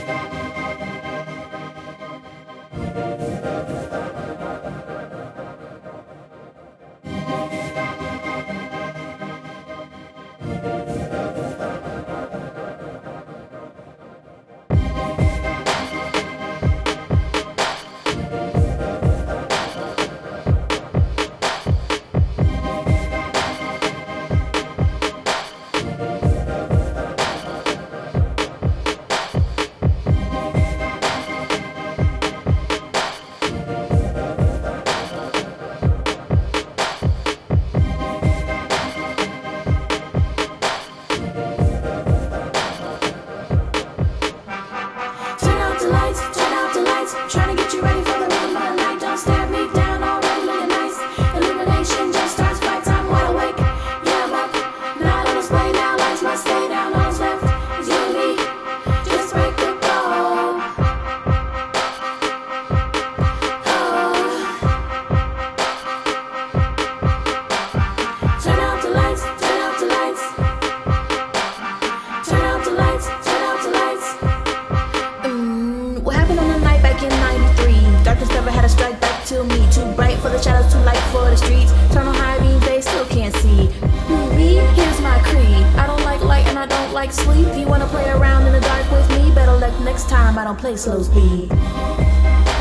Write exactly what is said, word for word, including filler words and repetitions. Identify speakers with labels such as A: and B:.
A: Trying to get you ready for the rhythm of the night. Don't stare me down, already looking nice. Illumination just starts, fight time, wide awake. Yeah, I'm up, not on display now. Lights must stay down, all that's left is you and me. Just break the code. Oh. Turn out the lights, turn out the lights. Turn out the lights, turn out the lights. Mm, what happened on the night back in ninety-three? Darkness never had a strike back to me. Too bright for the shadows, too light for the streets. Turn on high beam, they still can't see. Me, here's my creed. I don't like light and I don't like sleep. If you wanna play around in the dark with me, better luck next time I don't play slow speed.